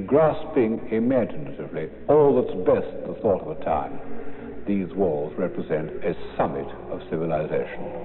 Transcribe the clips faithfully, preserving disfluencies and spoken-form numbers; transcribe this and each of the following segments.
grasping imaginatively all that's best the thought of a time, these walls represent a summit of civilization.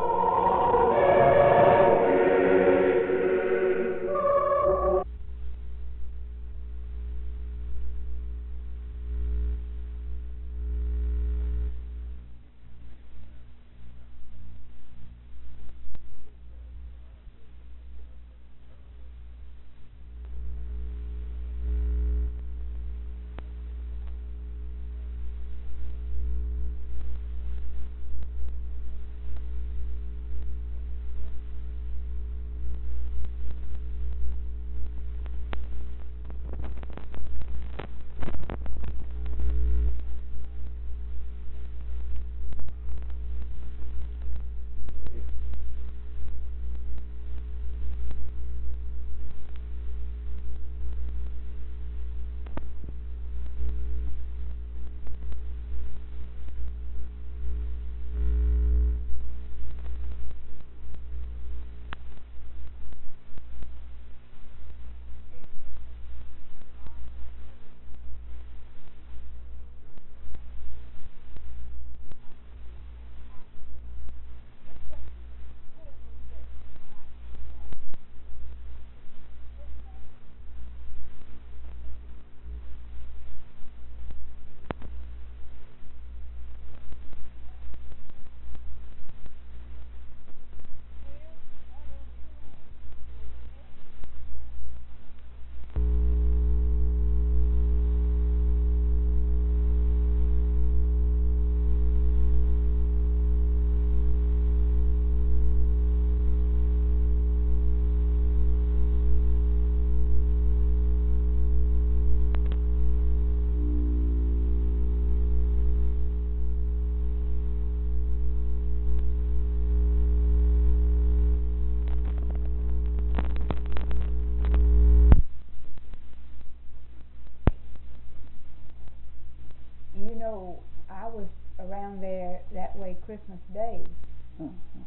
Around there that way Christmas Day. Uh-huh.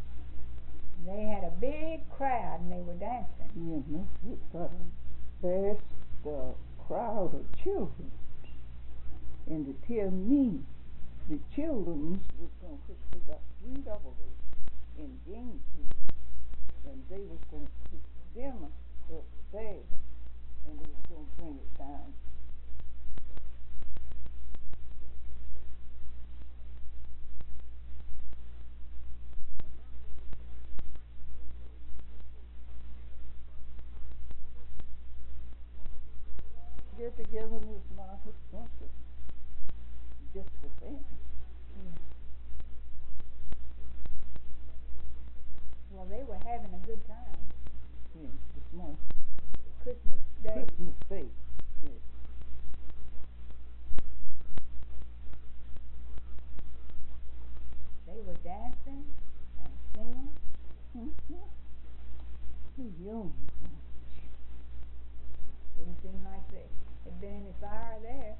They had a big crowd and they were dancing. Yeah, no, it got a vast uh, crowd of children. And to tell me, the children was going to, they got three dollars in Gainesville, and they was going to put them up there, and they was going to bring it down. Get together is not a bunch of just the family. Yeah. Well, they were having a good time. Yeah, this month. Christmas Day. Christmas Day. Yes. They were dancing and singing. Mm-hmm. Young. Didn't seem like they had been any fire there.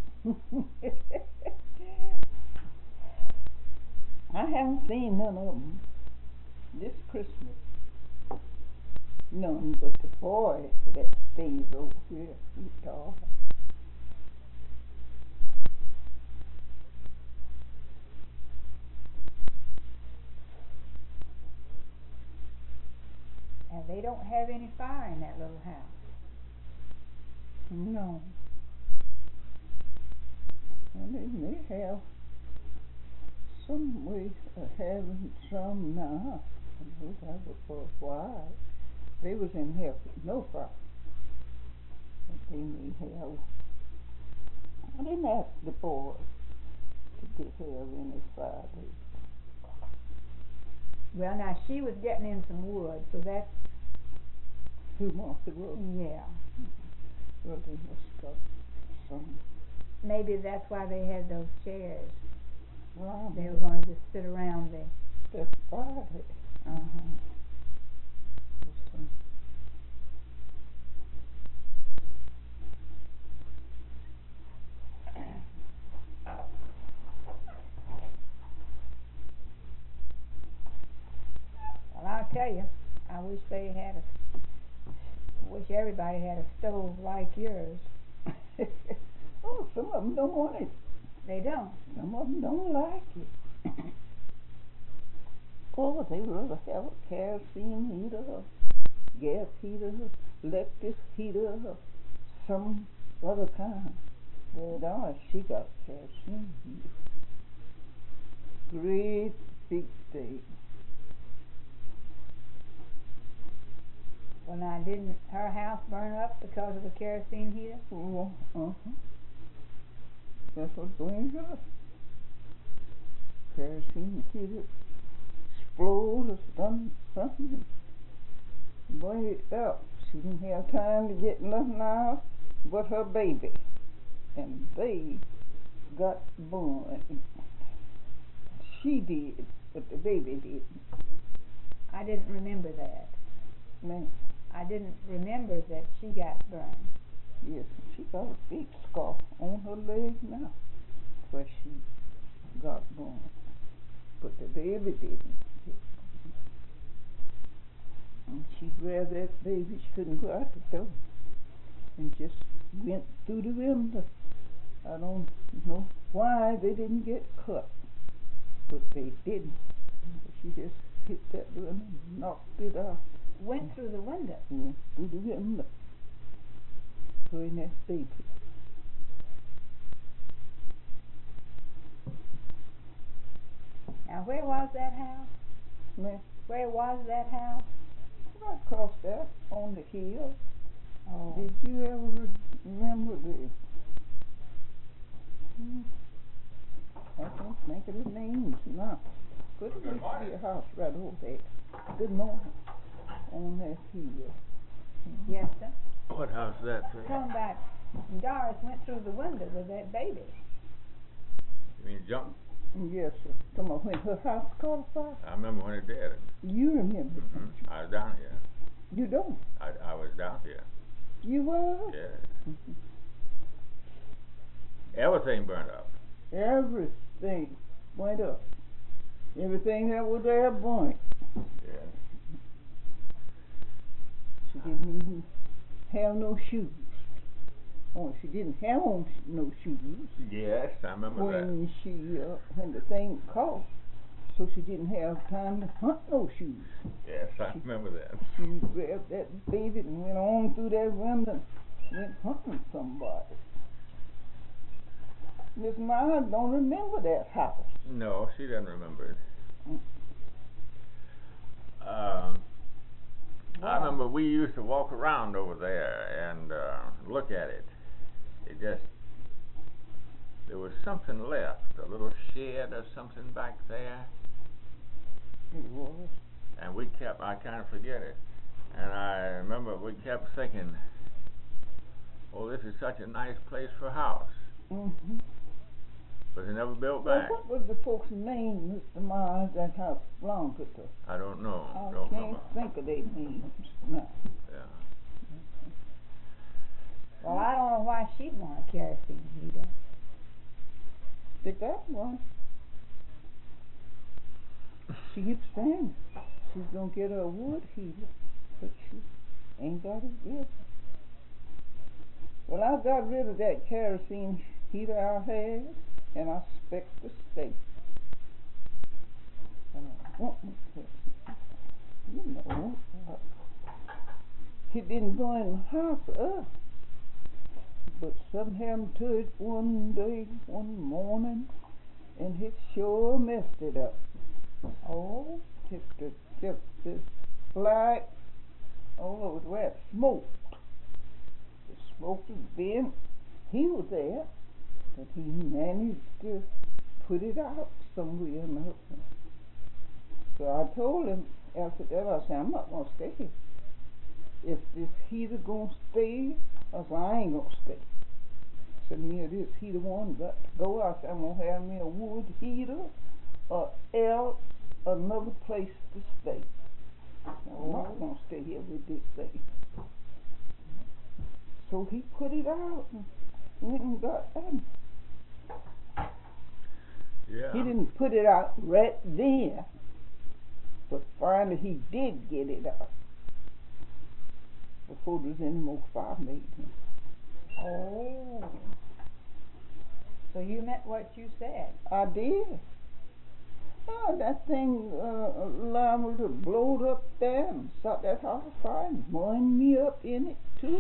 I haven't seen none of them this Christmas. None but the boy that stays over here. He's tall. And they don't have any fire in that little house. No. And they may have some way of having some now. I know that was for a while. They was in here with no fire. But they may have. I didn't ask the boys to get have any fire. Well, now she was getting in some wood, so that's. Who wants the wood? Yeah. Well, they must got some. Maybe that's why they had those chairs. Right. They were going to just sit around the. That's Friday. Uh huh. Well, I'll tell you, I wish they had a wish everybody had a stove like yours. Oh, some of them don't want it. They don't. Some of them don't like it. Oh, they rather have a kerosene heater, or gas heater, electric heater, or some other kind. Well, now she got kerosene heater. Great big thing. Well, now, didn't her house burn up because of a kerosene heater? Oh, uh-huh. That's what's going on. Kerosene heater explode or done something. Burn it up. She didn't have time to get nothing out but her baby. And they got burned. She did, but the baby didn't. I didn't remember that. Man, I didn't remember that she got burned. yes, she got a big scar on her leg now where she got burned. But the baby didn't. And she grabbed that baby, she couldn't go out the door, and just went through the window. I don't know why they didn't get cut, but they didn't. She just hit that window and knocked it out. Went through the window. Went through the window. Her and that baby. Now, where was that house? Man, Where was that house? right across there on the hill. Oh, Did you ever re- remember the? Hmm, I can't think of the names now. But it used to be a house right over there. Good morning. On that hill. yes, sir. What house is that, sir? Talking about Doris went through the window with that baby. You mean jump? Yes, sir. Come on, when her house caught fire. I remember when it did. You remember? Mm-hmm. I was down here. You don't. I, I was down here. You were? Yeah. Everything burned up. Everything went up. Everything that was there burned. Yeah. She didn't even have no shoes. Oh, she didn't have on sh- no shoes Yes, I remember that. when she uh, when the thing caught. So she didn't have time to hunt no shoes. Yes, I remember that. She grabbed that baby and went on through that window and went hunting somebody. Miss Miles don't remember that house. No, she doesn't remember it. Mm. Um, I Wow. remember we used to walk around over there and uh, look at it. It just, there was something left, a little shed or something back there, It was. and we kept, I kind of forget it, and I remember we kept thinking, oh, this is such a nice place for a house, Mm-hmm. but they never built Well, back. what was the folks' name, Mister Miles, that house belonged to? The, I don't know, I don't can't remember. think of their names now. Yeah. Well, I don't know why she'd want a kerosene heater. They got one. She keeps saying she's gonna get her a wood heater, but she ain't got it yet. Well, I got rid of that kerosene heater I had, and I expect to stay. And I want me to, you know, uh, it didn't go in the house up, but something happened to it one day, one morning, and it sure messed it up. Oh, just the, just this black, oh, where it smoked. The smoke was bent. He was there, but he managed to put it out somewhere or another. So I told him after that, I said, I'm not gonna stay here. If this heater gonna stay, I said, I ain't gonna stay. Said me, this heater one got to go. I said, I'm gonna have me a wood heater or else another place to stay. I'm not gonna stay here with this thing. So he put it out and went and got that. Yeah. He didn't put it out right then, but finally he did get it out. before there's any more fire made. Oh. So you meant what you said. I did. Oh, that thing uh, liable to blow up there and start that house fire and burn me up in it too.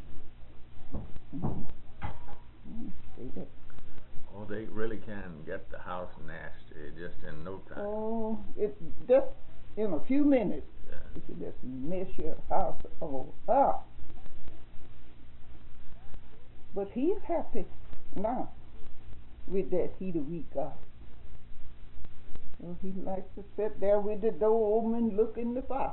Mm-hmm. Mm, Oh, they really can get the house nasty just in no time. oh, it just in a few minutes. Yeah. You can just mess your house all up. But he's happy now with that heater we got. So he likes to sit there with the door open and look in the fire.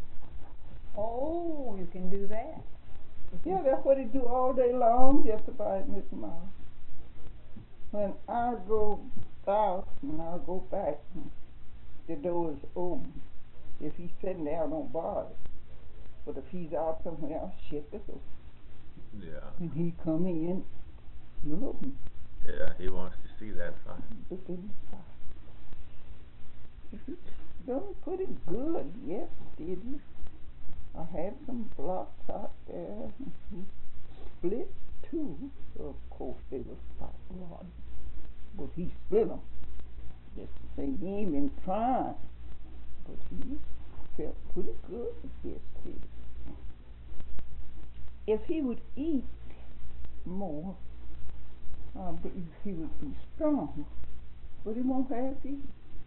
Oh, you can do that. Yeah, that's what he do all day long, just about, Miss Miles. When I go out and I go back, the door is open. If he's sitting there, I don't bother. But if he's out somewhere, I'll shut the door. Yeah. When he come in, you open. Yeah, he wants to see that fire. Look in the fire. He's done pretty good, yes, did he? I had some blocks out there, and he split two. Of course, they was quite large, but he split them. Just to say he ain't been trying, but he felt pretty good, yes, did he? If he would eat more, I believe he would be strong, but he won't have to eat.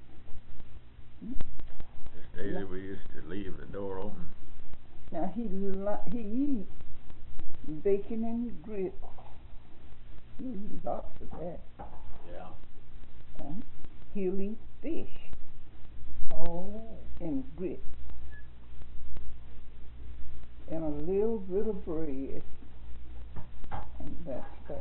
Just days we used to leave the door open. Now he li- he eats bacon and grits. He'll eat lots of that. Yeah. Uh, he'll eat fish Oh. and grits and a little bit of bread, and that's that.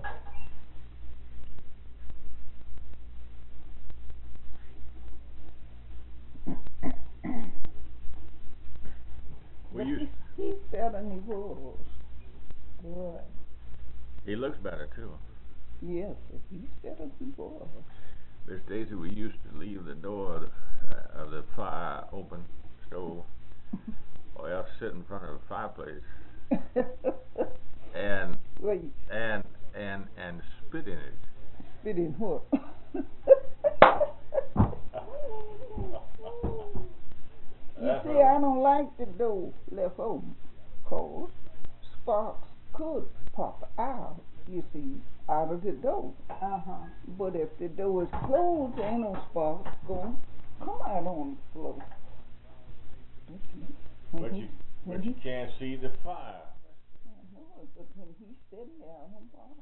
We But used. he, he's better than he was. Good. He looks better too. Yes, he's better than he was. Miss Daisy, we used to leave the door of the, uh, of the fire open, stove, or else sit in front of the fireplace and Wait, and and and spit in it. spit in what? You That's see, what- I don't like the door left open, 'cause sparks could pop out, you see, out of the door. Uh-huh. But if the door is closed, there ain't no sparks going to come out on the floor. But he- when But he, you when but you he, can't see the fire. I know it, but when he's sitting there, I don't bother.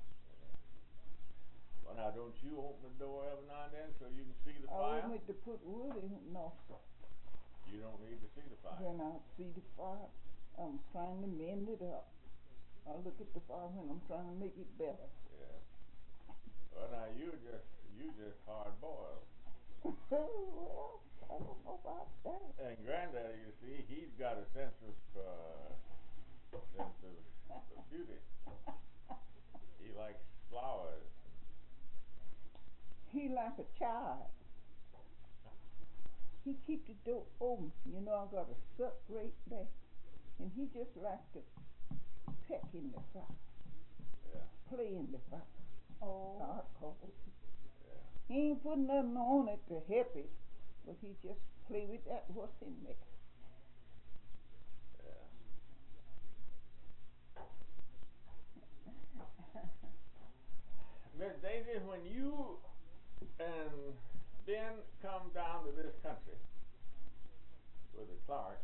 Well, now don't you open the door every now and then so you can see the I fire? wouldn't need to put wood in it, no. You don't need to see the fire. When I see the fire, I'm trying to mend it up. I look at the fire when I'm trying to make it better. Yeah. Well, now you just you just hard boiled. Well, I don't know about that. And Granddaddy, you see, he's got a sense of uh, sense of, of beauty. He likes flowers. He like a child. He keep the door open. You know, I got a suck right there. And he just like to peck in the fire. Yeah. Play in the fire. Oh. I call it. Yeah. He ain't put nothing on it to help it, but he just play with that what's in there. Yeah. Miss Daisy, when you and Ben come down to this country with the Clarks,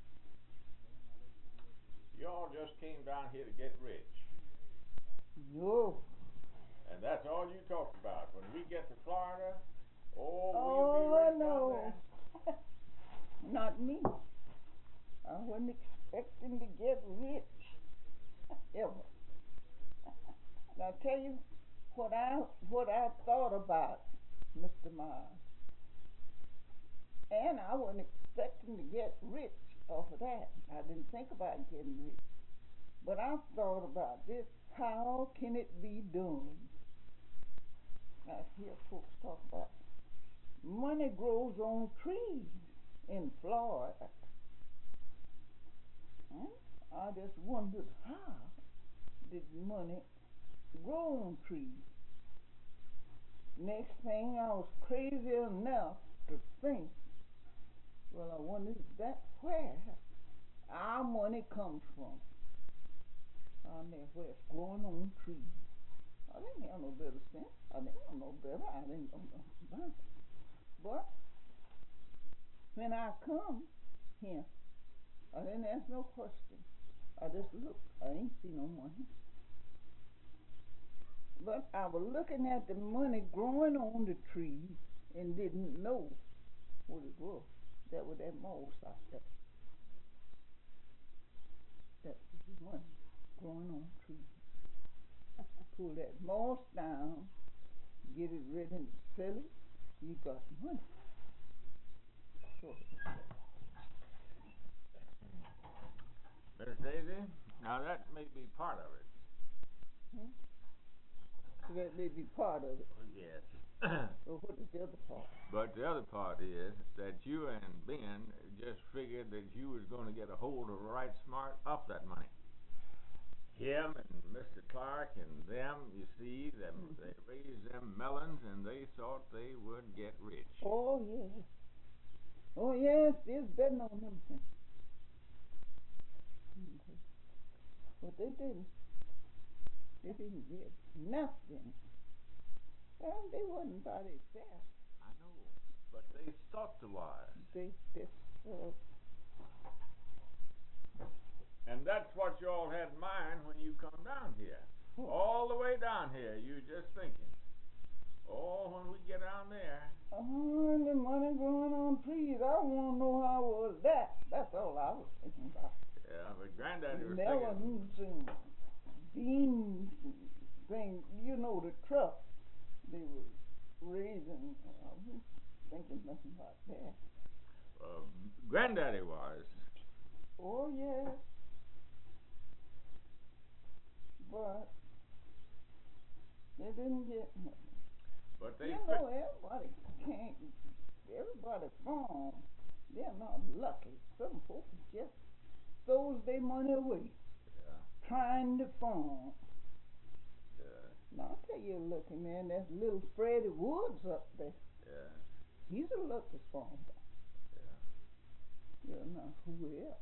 you all just came down here to get rich. No. And that's all you talked about. When we get to Florida, oh, we'll Oh, be rich no. down there. Not me. I wasn't expecting to get rich. Ever. And I tell you what I what I thought about, Mister Miles. And I wasn't expecting to get rich off of that. I didn't think about getting rich. But I thought about this. How can it be done? I hear folks talk about money grows on trees in Florida. Hmm? I just wondered how did money grow on trees. Next thing, I was crazy enough to think, well, I wonder if that's where our money comes from. Down there where it's growing on trees. I didn't have no better sense. I didn't know no better. I didn't know nothing about it. But when I come here, I didn't ask no question. I just looked. I ain't see no money. But I was looking at the money growing on the trees and didn't know what it was. That was that moss out there. That was the money growing on trees. Pull that moss down, get it ready to sell it, you got money. So, Miss Daisy, now that may be part of it. hmm? That may be part of it. Yes. Well, what is the other part? But the other part is that you and Ben just figured that you was going to get a hold of right smart off that money. Him and Mister Clark and them, you see, them, they raised them melons and they thought they would get rich. Oh, yes. Oh, yes, there's betting on them things. Okay. But they didn't. They didn't get nothing. Well, they wasn't by themselves. I know, but they thought they was. They, they, uh, And that's what you all had in mind when you come down here. What? All the way down here, you just thinking. Oh, when we get down there. oh, the money growing on trees. I want to know how was that. That's all I was thinking about. Yeah, but Granddaddy was Melons thinking. and beans and things. You know, the truck they were raising. I wasn't thinking nothing about that. Uh, Granddaddy was. Oh, yes. But they didn't get nothing. But they You fi- know, everybody can't, everybody farm. They're not lucky. Some folks just throws their money away Yeah, trying to farm. yeah, Now, I'll tell you a lucky man, that's little Freddie Woods up there. yeah, He's a lucky farmer. yeah. Yeah, now, who else?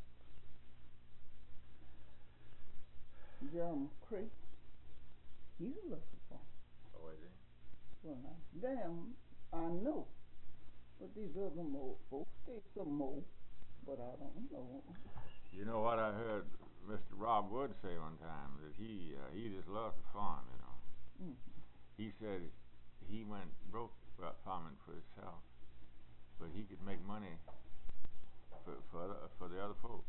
Jeremy Creek. He's a lucky farmer. Oh, is he? Well, now, them, I know. But these other old folks, they some old. But I don't know. You know what I heard Mister Rob Wood say one time, that he uh, he just loved to farm, you know. Mm. He said he went broke uh, farming for himself, but he could make money for for the, for the other folks.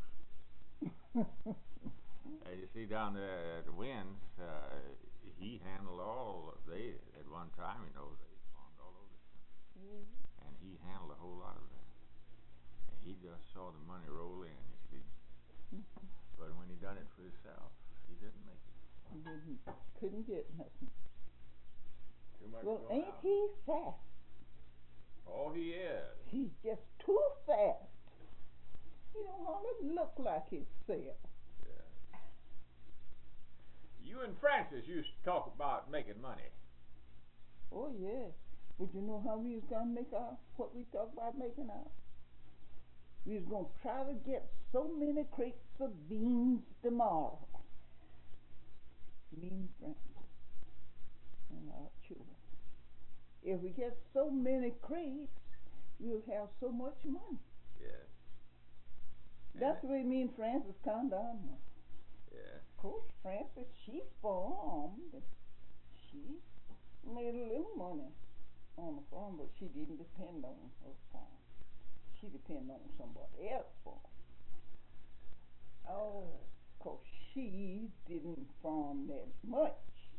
And you see down there at the Winds, uh, he handled all. They at one time, you know, they farmed all over the country, mm. and he handled a whole lot of that. And he just saw the money roll in, you see. Mm-hmm. But when he done it for himself, he didn't make it. He didn't, couldn't get nothing. Too much Well, going ain't out. he fast? Oh, he is. He's just too fast. He don't hardly look like himself. Yeah. You and Francis used to talk about making money. Oh, yeah. But you know how we was going to make our, what we talk about making our? We was going to try to get so many crates of beans tomorrow. Me and Francis and our children. If we get so many crates, we'll have so much money. Yes. That's the way me and Francis come down. Yeah. Of course, Francis, she farmed. She made a little money on the farm, but she didn't depend on her farm. She depended on somebody else's farm. Oh, because she didn't farm that much.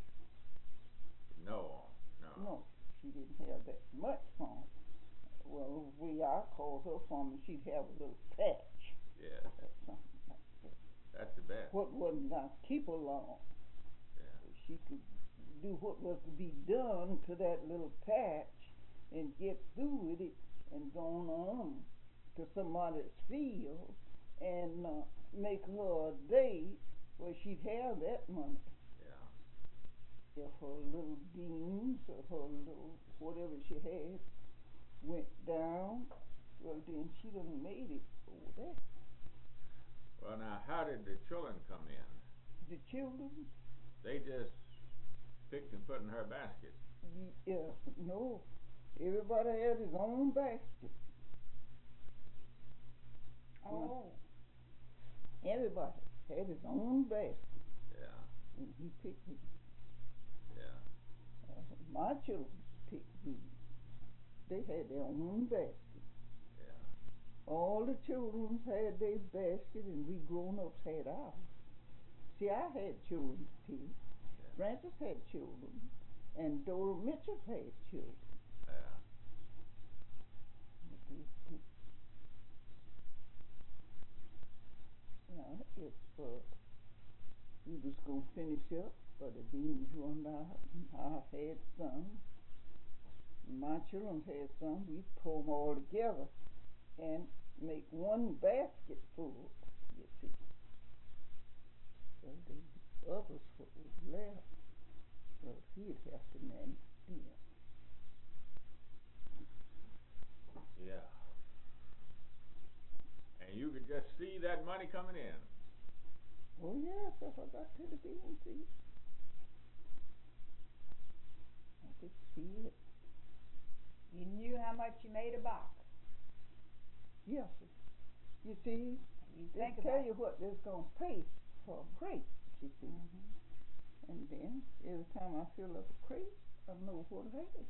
No. No. No, she didn't have that much farm. Well, we I called her farm, and she'd have a little patch. Yes. Or something like that. That's the best. What wasn't going to keep her long. Yeah. She could do what was to be done to that little patch and get through with it and go on to somebody's field and uh, make her a day where she'd have that money. Yeah. If her little beans or her little whatever she had went down, well then she done made it over there. Well, now, how did the children come in? The children, They just picked and put in her basket. y- yeah, no, everybody had his own basket. Oh, Everybody had his own basket, Yeah. and he picked me. Yeah. Uh, my children picked me. They had their own basket. Yeah. All the children had their basket, and we grown-ups had ours. See, I had children to pick. Yeah. Francis had children, and Dora Mitchell had children. Yeah. Now, if uh, we was going to finish up, but the beans run out, and I had some, my children had some, we'd pull them all together and make one basket full, you see. So the others what was left, well, he'd have to manage them. Yeah. And you could just see that money coming in. Oh yes, if I got to the bean seed, I could see it. you knew how much you made a box. Yes, sir. You see, You they think tell about you it. what they're going to pay for a crate, you see. Mhm. And then every time I fill up a crate, I know what I have.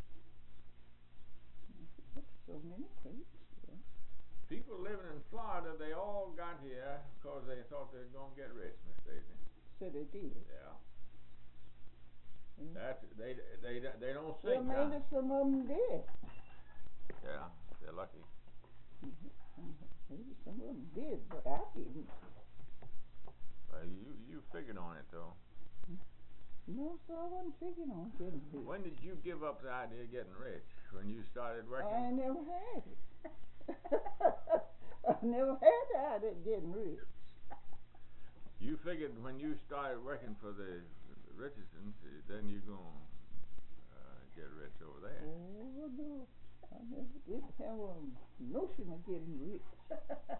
What's so many crates? Yeah. People living in Florida, they all got here because they thought they were going to get rich, Miss Stacy. So they did. Yeah. Mm. That's they they they don't Well, sink. maybe Huh? some of them did. Yeah, they're lucky. Maybe some of them did, but I didn't. Well, you you figured on it though. No, sir, I wasn't figuring on getting rich. When did you give up the idea of getting rich? When you started working? I never had it. I never had the idea of getting rich. You figured when you started working for the Richardsons, uh, then you're going to uh, get rich over there. Oh, no. I never did have a notion of getting rich.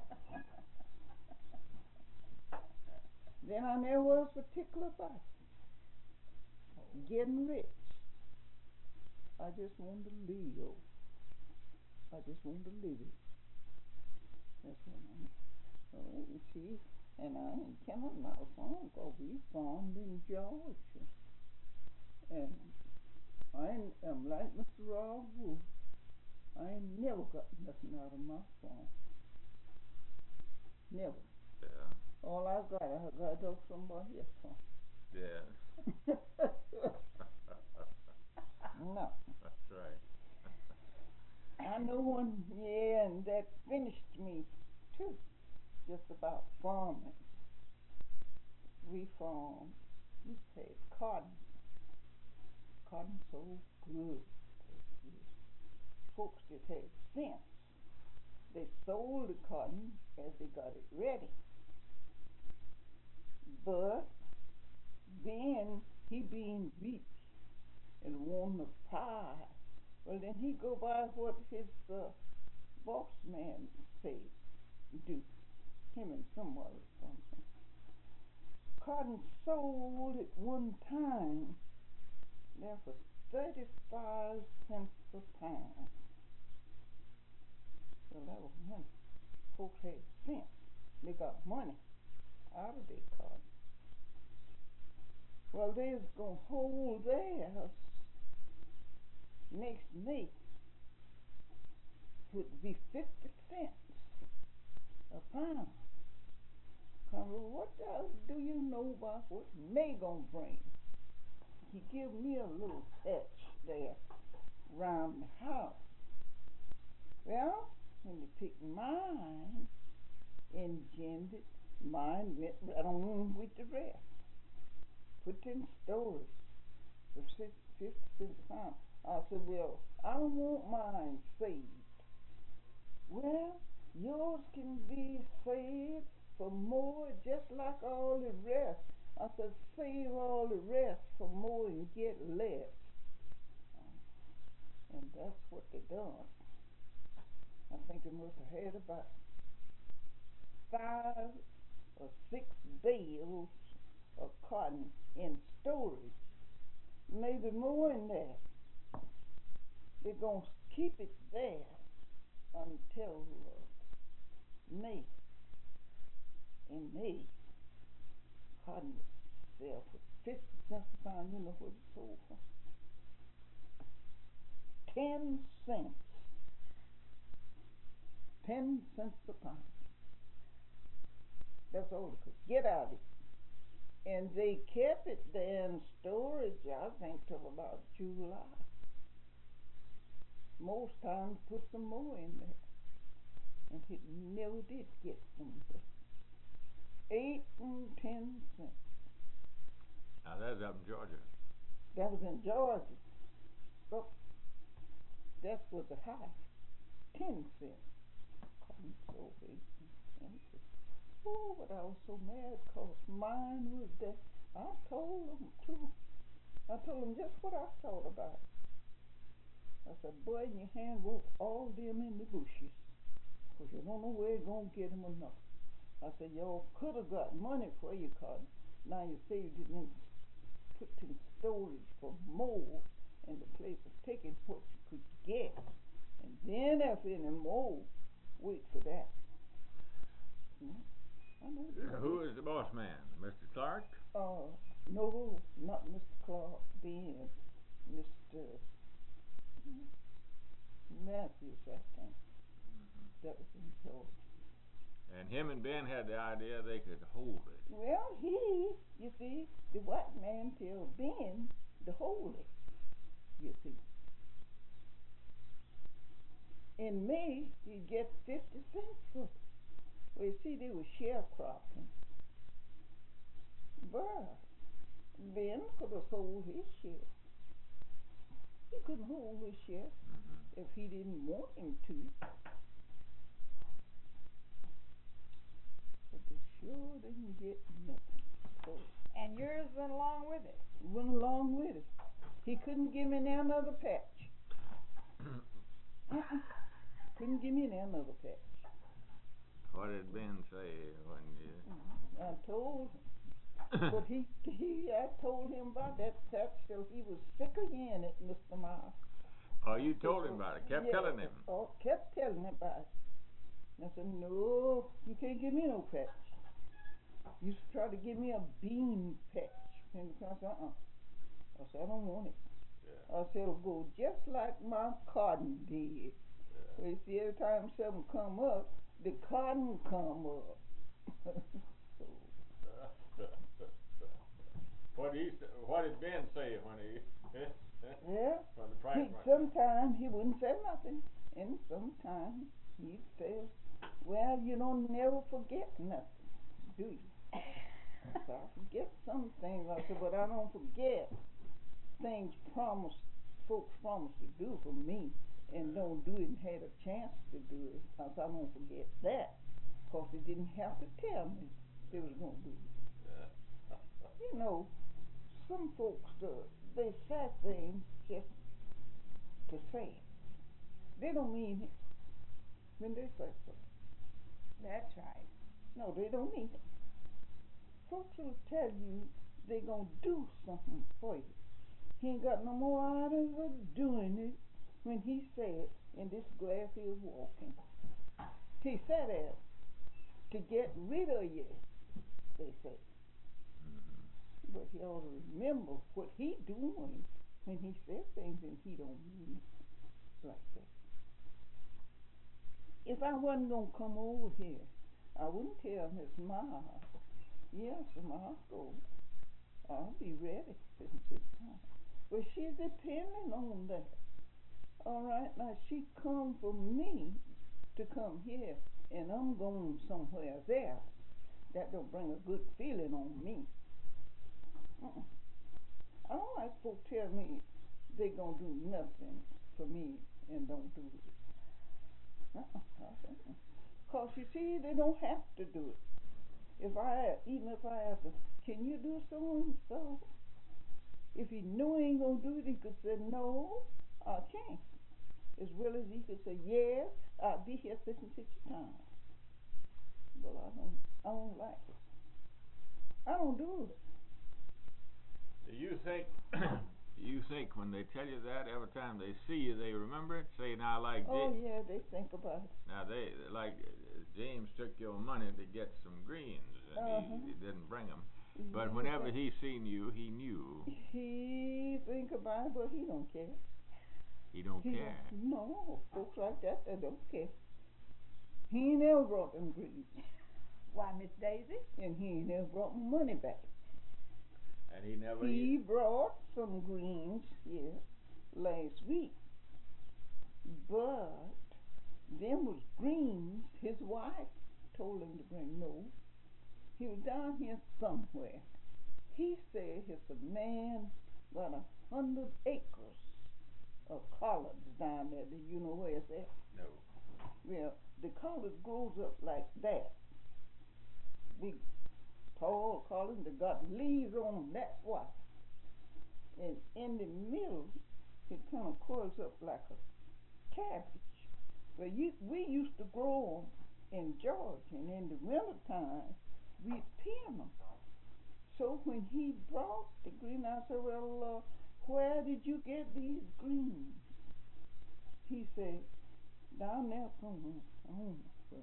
Then I never was particular about it. Getting rich. I just wanted to live. I just wanted to live it. That's what I'm. Oh, you see, and I ain't counting my farm, 'cause we farmed in Georgia. And I ain't, I'm like Mister Rob Wolf. I ain't never got nothing out of my farm. Never. Yeah. All I got, I got off somebody else's farm. Yeah. No. That's right. I know one, yeah, and that finished me too, just about farming. We farmed, we had cotton. Cotton so good. Folks that had sense, they sold the cotton as they got it ready. But then he being rich and wanting a pie, well then he go by what his uh, boss man say do. Him and somebody something. Cotton sold at one time there for thirty-five cents a pound. Well, that was money. Folks had sense. They got money out of their cotton. Well, they was going to hold theirs next May. Would be fifty cents a pound. Come, what else do you know about what May gonna bring? He give me a little touch there round the house. Well, when they picked mine and gemmed it, mine went right on with the rest. Put in storage for six, fifty cents a pound. I said, well, I don't want mine saved. Well, Yours can be saved for more, just like all the rest. I said, save all the rest for more and get less. And that's what they done. I think they must have had about five or six bales of cotton in storage. Maybe more than that. They're going to keep it there until uh, May. In May, cotton sell for fifty cents a pound. You know what it's sold for? Ten cents. Ten cents a pound. That's all they could get out of it. And they kept it there in storage, I think, till about July. Most times put some more in there. And it never did get them there. Eight and ten cents. Now that's up in Georgia. That was in Georgia. Oh, that was the high. Ten cents. Cotton sold eight and ten cents. Oh, but I was so mad because mine was there. I told them too. I told them just what I thought about it. I said, boy, in your hand was all them in the bushes, because you don't know where you're going to get them or not. I said, y'all could have got money for your cotton. Now you saved it in, put in storage for more, and the place of taking what you could get. And then if any more, wait for that. Hmm? I know Uh, who is the boss man? Mister Clark? Uh, no, not Mister Clark, Ben. Mister Matthews, I think. Mm-hmm. That was in Georgia. And him and Ben had the idea they could hold it. Well, he, you see, the white man tell Ben to hold it, you see. In May, he get fifty cents for it. Well, you see, they were sharecropping. But Ben could have sold his share. He couldn't hold his share Mm-hmm. if he didn't want him to. But they sure didn't get nothing. So And yours went along with it. went along with it. He couldn't give me another patch. Uh-uh. Couldn't give me another patch. What did Ben say when you? I told him. But he, he, I told him about that patch till he was sick of hearing it, Mister Miles. Oh, you told him about it. Kept Yeah, telling him. Oh, kept telling him about it. And I said, no, you can't give me no patch. You try to give me a bean patch. And I said, uh-uh. I said, I don't want it. Yeah. I said, it'll go just like my cotton did. Yeah. Well, you see, every time something come up, the cotton come up. So, What did he? s- What did Ben say when he? yeah. When the price He, went down? sometimes he wouldn't say nothing, and sometimes he'd say, well, you don't never forget nothing, do you? So I forget some things, I said, but I don't forget things promised, folks promised to do for me and don't do it and had a chance to do it. I said, I don't forget that, because they didn't have to tell me they was going to do it. Yeah. You know, some folks, uh, they say things just to say it. They don't mean it when they say so. That's right. No, they don't mean it. Folks will tell you they gonna do something for you. He ain't got no more ideas of doing it when he said in this glass he was walking. He said that to get rid of you, they say. Mm-hmm. But he ought to remember what he doing when he says things and he don't mean it like that. If I wasn't gonna come over here, I wouldn't tell Miss Miles, yes, Miles, go. I'll be ready since it's time. But she's depending on that. All right, now she come for me to come here, and I'm going somewhere there. That don't bring a good feeling on me. Uh-uh. I don't like folks tell me they gonna do nothing for me and don't do it. Uh-uh. I say, uh-uh. 'Cause you see, they don't have to do it. If I, even if I ask him, can you do so and so? If he knew he ain't gonna do it, he could say, no, I can't. As well as he could say, yes, I'll be here such and such a time. But I don't, I don't like it. I don't do it. Do you think, you think when they tell you that, every time they see you, they remember it? Say, now, like, Oh, Ja- yeah, they think about it. now they, like, uh, James took your money to get some greens, and Uh-huh. he, he didn't bring them. He But whenever think- he seen you, he knew. He think about it, but he don't care. He don't He care. don't, no, folks like that, they don't care. He ain't never brought them greens. Why, Miss Daisy? And he ain't never brought money back. And he never. He brought some greens here last week, but them was greens his wife told him to bring. No, he was down here somewhere. He said it's a man got a hundred acres of collards down there. Do you know where it's at? No. Well, the collard grows up like that. Big, tall collard that got leaves on them, that's why. And in the middle, it kind of curls up like a cabbage. But you, we used to grow them in Georgia, and in the wintertime, we'd pin them. So when he brought the green, I said, well, uh, where did you get these greens? He said, down there somewhere. I don't know.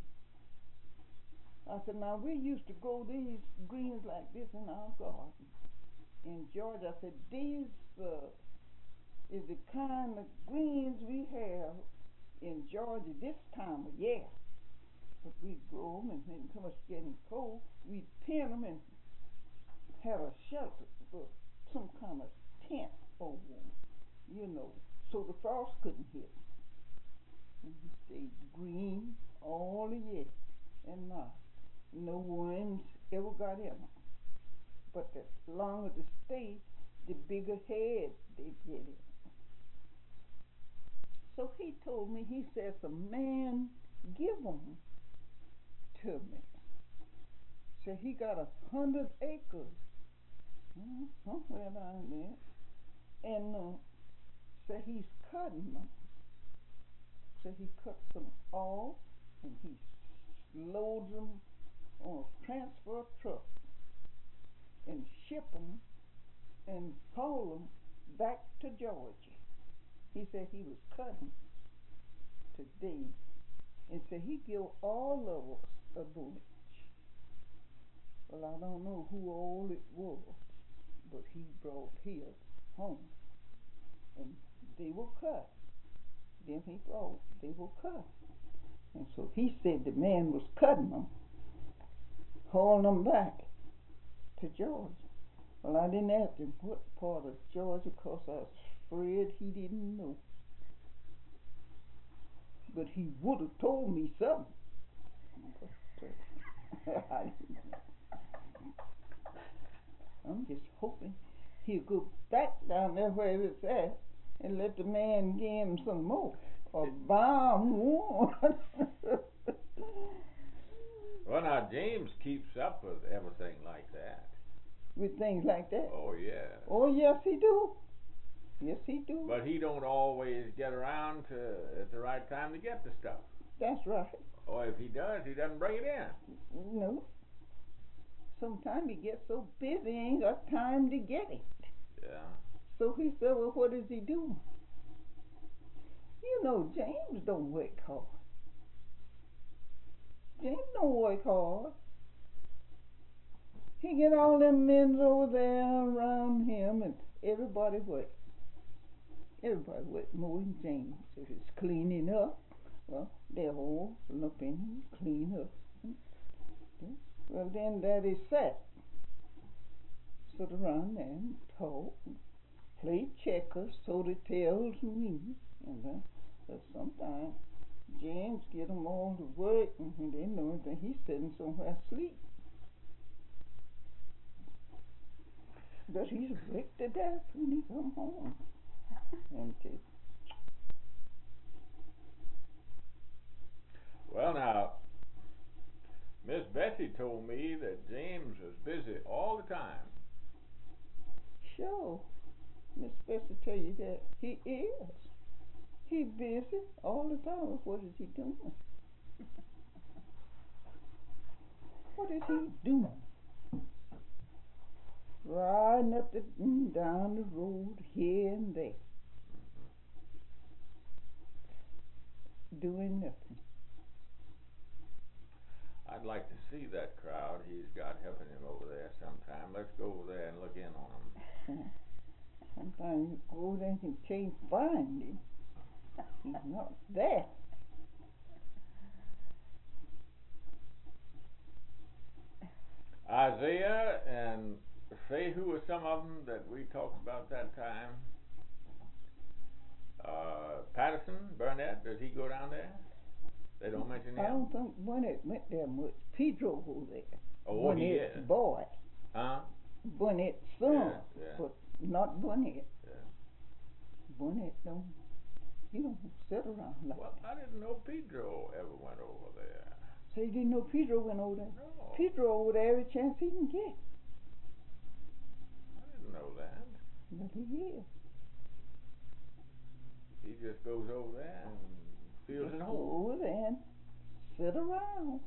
I said, now we used to grow these greens like this in our garden in Georgia. I said, these uh, is the kind of greens we have in Georgia this time of year. But we'd grow them, and when it comes getting cold, we'd pin them and have a shelter, uh, some kind of tent over them, you know, so the frost couldn't hit them. And he stayed green all the year, and not no worms ever got in them. But the longer they stay, the bigger head they get in. So he told me, he says, a man give them to me. So he got a hundred acres uh, somewhere down there, and uh, so he's cutting them. So he cuts them off, and he loads them on a transfer truck and ship them and haul them back to Georgia. He said he was cutting today, and said he give all of us a bunch. Well, I don't know who all it was, but he brought his home, and they were cut. Then he brought, they were cut. And so he said the man was cutting them, hauling them back to Georgia. Well, I didn't ask him what part of Georgia, because I was afraid he didn't know. But he would have told me something. But, uh, I didn't know. I'm just hoping he'll go back down there where it's at and let the man give him some more, or buy him one. Well, now, James keeps up with everything like that. With things like that. Oh, yeah. Oh, yes, he do. Yes, he do. But he don't always get around to at the right time to get the stuff. That's right. Or if he does, he doesn't bring it in. No. Sometimes he gets so busy, he ain't got time to get it. Yeah. So he said, well, what does he do? You know, James don't work hard. James don't work hard. He get all them men over there around him, and everybody work. Everybody work more than James. If it's cleaning up, well, they all look in and clean up. Okay. Well, then Daddy sat, sit around there and talk, play checkers, so they tells me, and then but sometimes James get them all to work, and when they know that he's sitting somewhere asleep. But he's wrecked to death when he come home. And Well, now, Bessie told me that James was busy all the time. Sure. Miss Bessie tell you that he is. He busy all the time. What is he doing? What is he doing? Riding up the, mm, down the road here and there. Doing nothing. I'd like to see that crowd he's got helping him over there sometime. Let's go over there and look in on him. Sometimes you go there and you can't find him. He's not there. Isaiah and say who were some of them that we talked about that time. Uh, Patterson, Burnett, does he go down there? They don't mention him? I don't think Burnett went there much. Pedro go there. Oh, he Burnett's is. boy. Huh? Burnett's son. Yeah, yeah. But not Burnett. Yeah. Burnett don't, he don't sit around like Well, that. I didn't know Pedro ever went over there. So you didn't know Pedro went over there? No. Pedro over there every chance he can get. I didn't know that. But he is. He just goes over there and feels Just at go home. over there and sit around.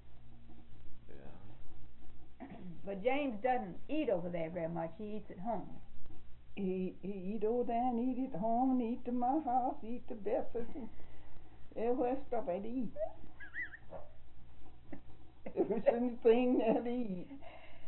Yeah. But James doesn't eat over there very much. He eats at home. He, he eat over there and eat at home and eat to my house, eat to Bess's and everywhere stop at eat. Every single thing that he eat.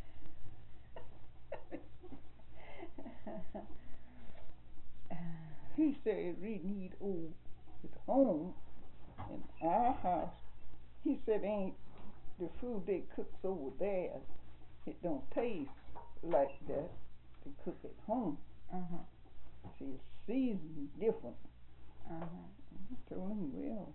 He said we need old at home in our house. He said ain't the food they cooks over there, it don't taste like that they cook at home. Uh-huh. See, it's seasoned different. Uh-huh. I told him, well,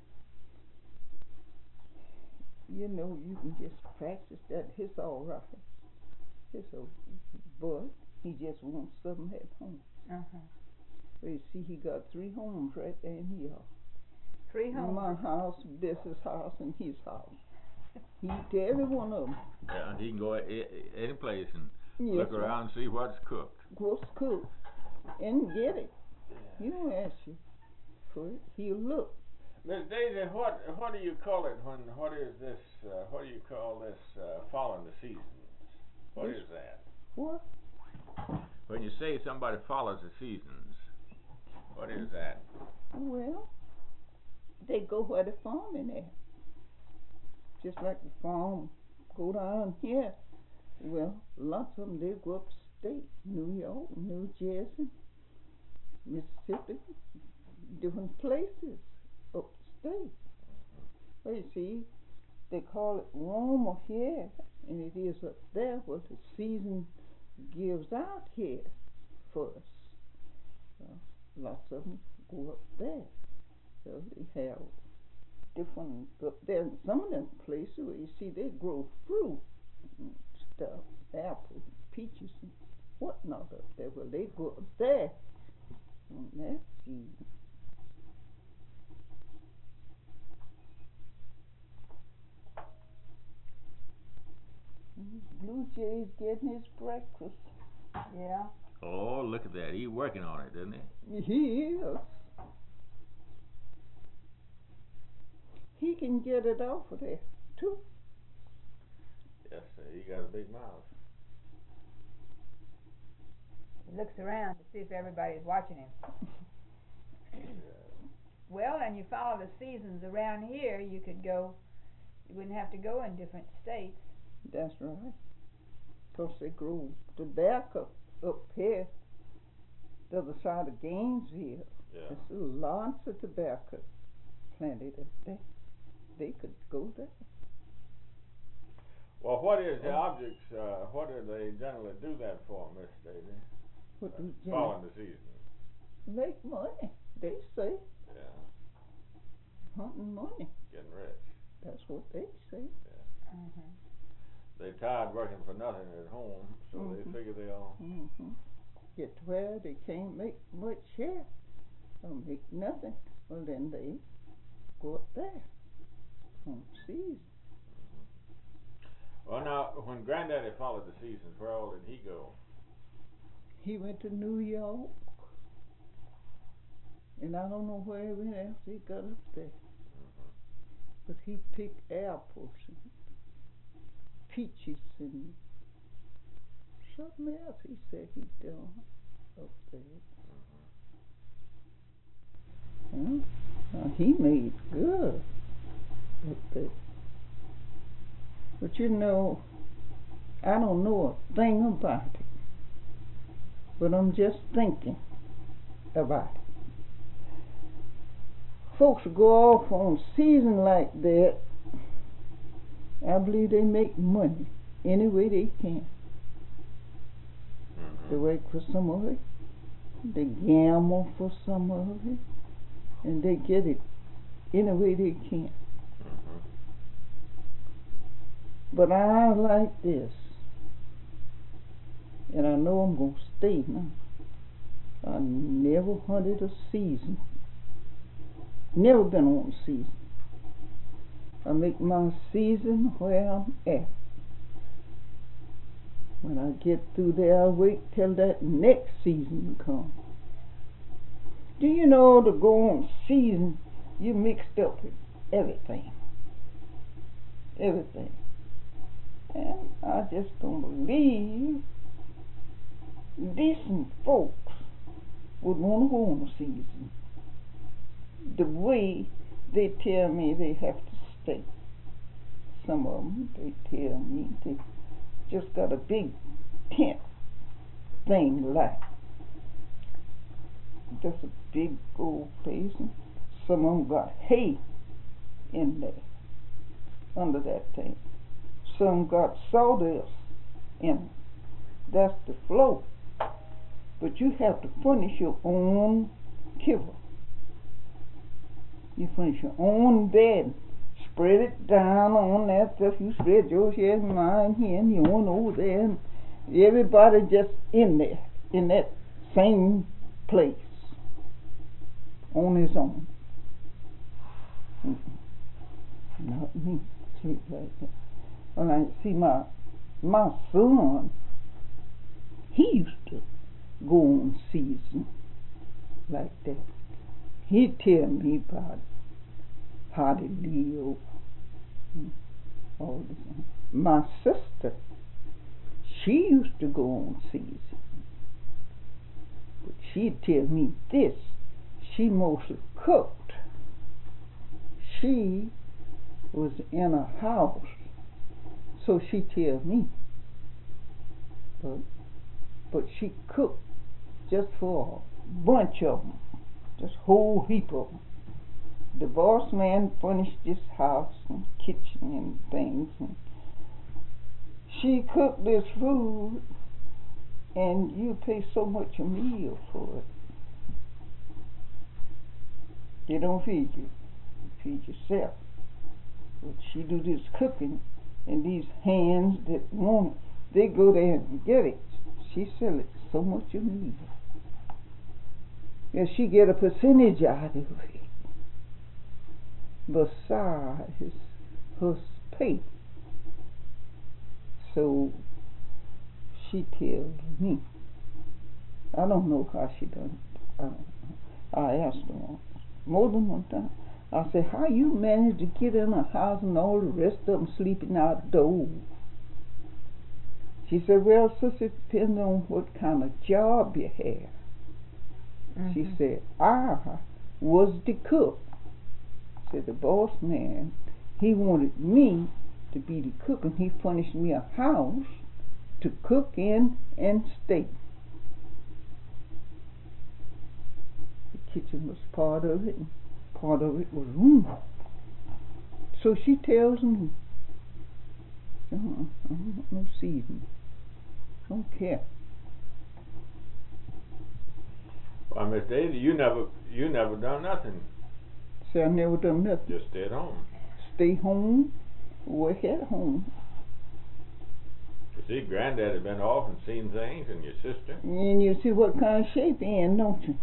you know, you can just practice that. It's all right. It's all, but he just wants something at home. Uh-huh. Well, you see, he got three homes right there in here. Three homes. My house, Bess's house, and his house. He eat to every one of them. Yeah, he can go a- a- any place and Yes, look around and see what's cooked. what's cooked and get it. He don't ask you for it. He'll look. Miss Daisy, what what do you call it when what is this? Uh, what do you call this? Uh, following the seasons. What This- is that? What? When you say somebody follows the seasons, what is that? Well, they go where the farming at. Just like the farm go down here. Well, lots of them, they go upstate. New York, New Jersey, Mississippi, different places upstate. Well, you see, they call it warmer here, and it is up there what the season gives out here for us. Well, lots of them go up there. So they have different up there. In some of them places where you see they grow fruit and stuff, apples, peaches, and whatnot up there. Well, they go up there on that season. Blue Jay's getting his breakfast. Yeah. Oh, look at that. He's working on it, isn't he? He is. He can get it off of there, too. Yes, sir. He got a big mouth. He looks around to see if everybody's watching him. Yeah. Well, and you follow the seasons around here, you could go, you wouldn't have to go in different states. That's right. 'Cause they grow tobacco up here, the other side of Gainesville. Yeah. There's lots of tobacco planted up there. They could go there. Well, what is the objects? Uh, what do they generally do that for, Miss Daisy? What do you Following the seasons. make money? They say Yeah. hunting money. Getting rich. That's what they say. Uh-huh. They tired working for nothing at home, so Mhm. they figure they'll. Mm-hmm. Get to where they can't make much here or make nothing. Well, then they go up there on season. Well, now, when Granddaddy followed the seasons, where all did he go? He went to New York, and I don't know where he went after he got up there. Mm-hmm. But he picked apples and peaches and something else he said he done up there. Mm-hmm. Huh? Now he made good up there. But you know, I don't know a thing about it. But I'm just thinking about it. Folks go off on season like that, I believe they make money any way they can. Mm-hmm. They work for some of it, they gamble for some of it, and they get it any way they can. Mm-hmm. But I like this, and I know I'm going to stay now. I never hunted a season. Never been on a season. I make my season where I'm at. When I get through there, I wait till that next season comes. Do you know to go on season, you mixed up with everything. Everything. And I just don't believe decent folks would want to go on a season the way they tell me they have to stay. Some of them, they tell me they just got a big tent thing like. Just a big old place, and some of them got hay in there, under that tent. Some got sawdust in it. That's the float. But you have to furnish your own kibble. You furnish your own bed. Spread it down on that stuff. You spread yours here and mine here and your one over there. And everybody just in there, in that same place, on his own. Mm-mm. Not me. Sleep like that. When I see my my son, he used to go on season like that. He'd tell me about how to live and all this. My sister, she used to go on season, but she'd tell me this: she mostly cooked. She was in a house, so she tell me, but but she cooked just for a bunch of them, just whole heap of them. The boss man furnished this house and kitchen and things, and she cooked this food, and you pay so much a meal for it. They don't feed you, you feed yourself. But she do this cooking, and these hands that want it, they go there and get it. She sell it so much a meal. Yeah, she get a percentage out of it, besides her pay. So she tells me, I don't know how she done it. I, don't know. I asked her once, more than one time. I said, how you manage to get in a house and all the rest of them sleeping outdoors? She said, well, sister, it depends on what kind of job you have. Mm-hmm. She said, I was the cook. Said the boss man, he wanted me to be the cook, and he furnished me a house to cook in and stay. The kitchen was part of it, and part of it was room. So she tells me, uh, I don't want no season. Don't care. Well, Miss Daisy, you never, you never done nothing. Say I never done nothing. Just stay at home. Stay home, work at home. You see, Granddad had been off and seen things, and your sister. And you see what kind of shape he in, don't you?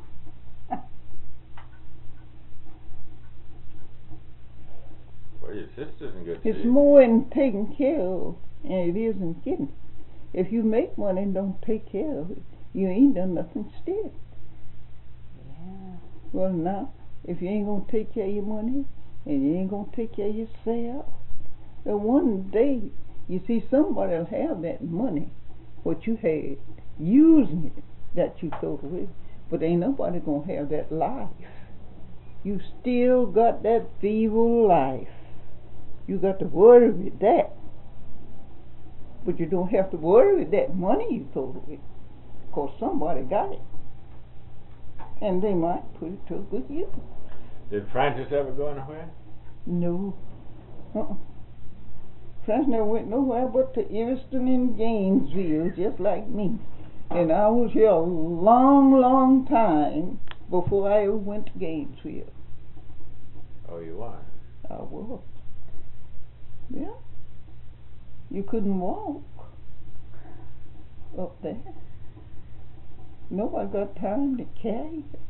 Well, you sister's in good It's shape. more in taking care of and it is in getting. If you make money and don't take care of it, you ain't done nothing still. Yeah. Well, now, if you ain't gonna take care of your money and you ain't gonna take care of yourself, then one day you see somebody'll have that money, what you had, using it that you throw away, but ain't nobody gonna have that life. You still got that feeble life. You got to worry with that. But you don't have to worry with that money you throw away, because somebody got it. And they might put it to a good use. Did Francis ever go anywhere? No. Uh-uh. Francis never went nowhere but to Evanston and Gainesville, just like me. And I was here a long, long time before I ever went to Gainesville. Oh, you was? I was. Yeah. You couldn't walk up there. Nobody got time to carry it.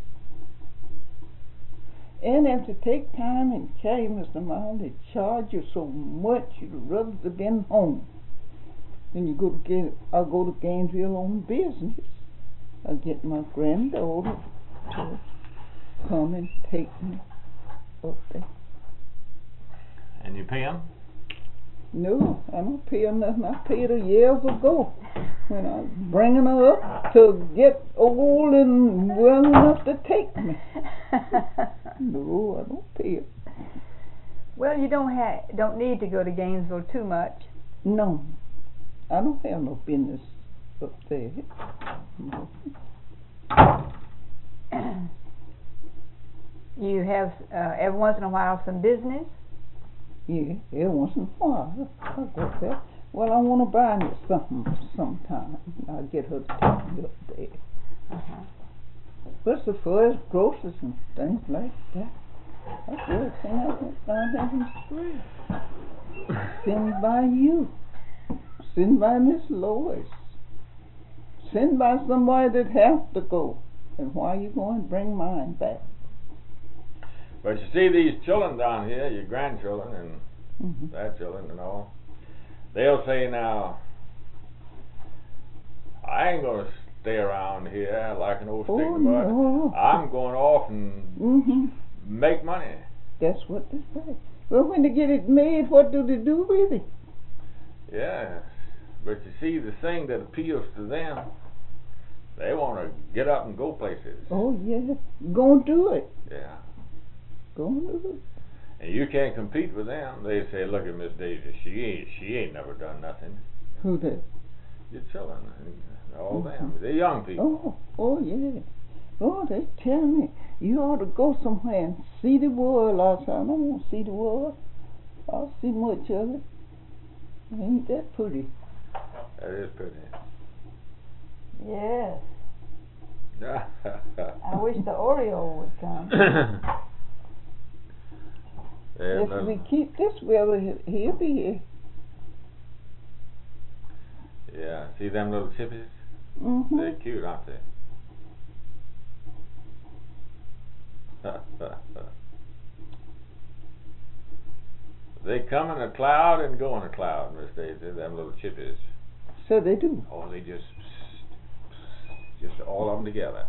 And have to take time and carry Mister Miles, they charge you so much you'd rather have been home. Then you go to get I go to Gainesville on business. I get my granddaughter to come and take me up there. And you pay him? No, I don't pay her nothing. I paid her years ago when I was bringing her up to get old and well enough to take me. No, I don't pay her. Well, you don't have don't need to go to Gainesville too much. No, I don't have no business up there. No. You have uh, every once in a while some business. Yeah, every once in a while I go there. Well, I want to buy me something sometime. I'll get her to take me up there. Uh-huh. But the first groceries and things like that. That's everything I went down there in the street. Send by you. Send by Miss Lois. Send by somebody that has to go. And why you going to bring mine back? But you see these children down here, your grandchildren and Mm-hmm. their children and all, they'll say now, I ain't going to stay around here like an old stick in the mud. Oh, no. I'm going off and Mm-hmm. make money. That's what they say. Well, when they get it made, what do they do with it? Yes, but you see, the thing that appeals to them, they want to get up and go places. Oh, yeah. Go and do it. Yeah. Go and do it. And you can't compete with them. They say, look at Miss Daisy, she ain't, she ain't never done nothing. Who that? Your children, and all Mhm. them, they're young people. Oh, oh, yeah. Oh, they tell me, you ought to go somewhere and see the world. I said, I don't want to see the world. I'll see much of it. Ain't that pretty? That is pretty. Yes. I wish the Oreo would come. Yeah, If no- we keep this weather, he- he'll be here. yeah, see them little chippies? Mm-hmm. They're cute, aren't they? They come in a cloud and go in a cloud, Miss Daisy, them little chippies. So they do. Oh, they just, just all of them together.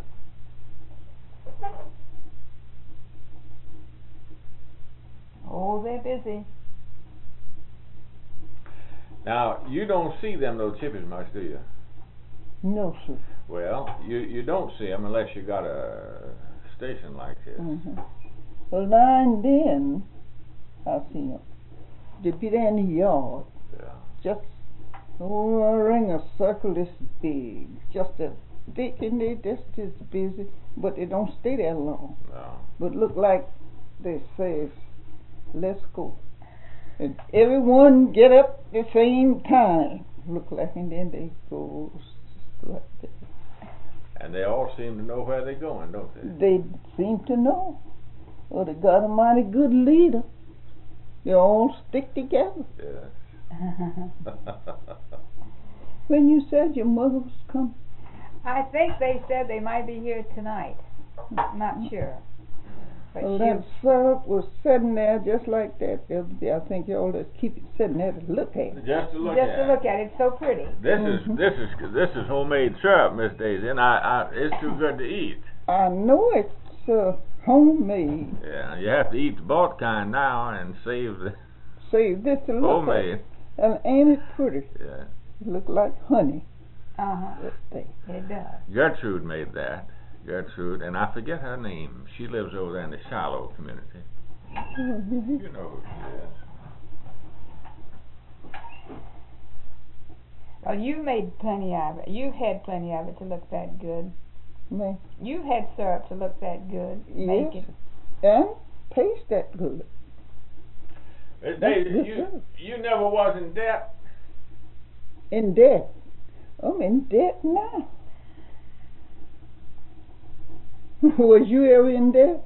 Oh, they're busy. Now, you don't see them little chippies much, do you? No, sir. Well, you, you don't see them unless you got a station like this. Mm-hmm. Well, now and then, I see them. They be there in the yard. Yeah. Just, oh, a ring a circle this big. Just as thick and they just as busy, but they don't stay there long. No. But look like they say, let's go. And everyone get up the same time. Look like, and then they go like that. And they all seem to know where they're going, don't they? They seem to know. Well, they got a mighty good leader. They all stick together. Yes. When you said your mother was coming, I think they said they might be here tonight. I'm not sure. But Well, she, that syrup was sitting there just like that the other day. I think you ought to keep it sitting there to look at. Just to look just at. to look at it, it's so pretty. This Mhm. is this is this is homemade syrup, Miss Daisy, and I, I it's too good to eat. I know it's uh, homemade. Yeah, you have to eat the bought kind now and save the See, this to look homemade. at. And ain't it pretty? Yeah, It look like honey. Uh huh. That thing. It does. Gertrude made that. Gertrude, and I forget her name. She lives over there in the Shiloh community. Mhm. You know who she is. Well, you made plenty of it. You had plenty of it to look that good. Me. You had syrup to look that good. Yes. Make it. And taste that good. Miss That's Daisy, good you syrup. you never was in debt. In debt. I'm in debt now. Was you ever in debt?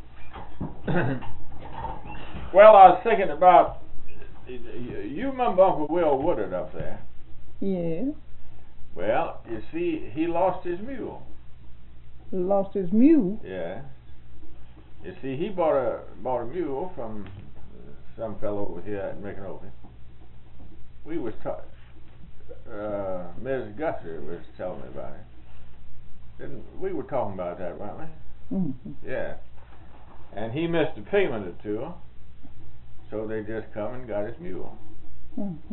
Well, I was thinking about. You remember Uncle Will Woodard up there? Yeah. Well, you see, he lost his mule. Lost his mule. Yeah. You see, he bought a bought a mule from some fellow over here at Micanopy. We was ta- uh, Miz Guthrie was telling me about it. Didn't we were talking about that, weren't we? Mm-hmm. Yeah. And he missed a payment or two, so they just come and got his mule. Mm-hmm.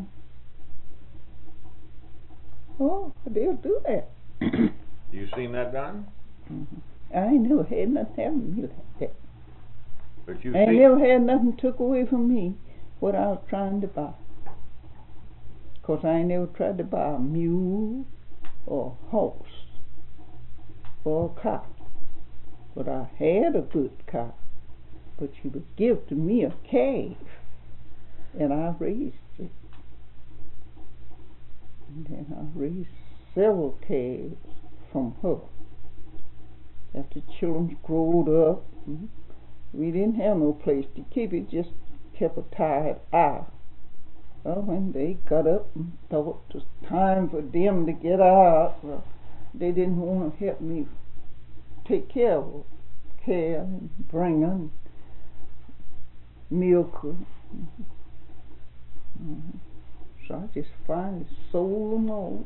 Oh, they'll do that. You seen that done? Mm-hmm. I ain't never had nothing happen to me like that. But you I ain't seen never had nothing took away from me what I was trying to buy. 'Cause I ain't never tried to buy a mule or a horse or a cow. But I had a good cow. But she would give to me a calf, and I raised it. And then I raised several calves from her. After children growed up, we didn't have no place to keep it, just kept a tired eye. Well, when they got up and thought it was time for them to get out, well, they didn't want to help me take care of her, care and bring her, and milk her. Mm-hmm. So I just finally sold them all.